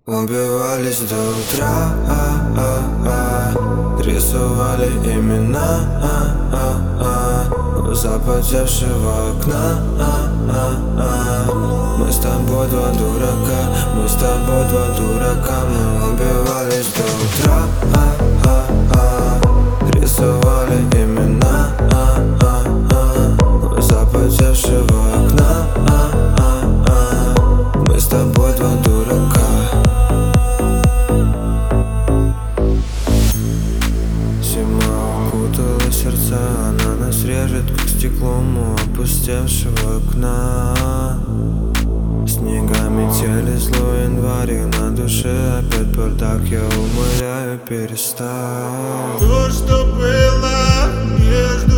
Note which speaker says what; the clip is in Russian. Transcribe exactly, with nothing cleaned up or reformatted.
Speaker 1: Убивались до утра, а -а -а. Рисовали имена а -а -а. У запотевшего окна а -а -а. Мы с тобой два дурака, мы с тобой два дурака. Мы убивались до утра а -а -а. Рисовали имена а -а -а. У запотевшего окна а -а -а. Мы с тобой два дурака. Окутала сердца, она нас режет, как стеклом у опустевшего окна. Снега метели, злой январь, и на душе опять бардак. Я умоляю, перестань.
Speaker 2: То, что было между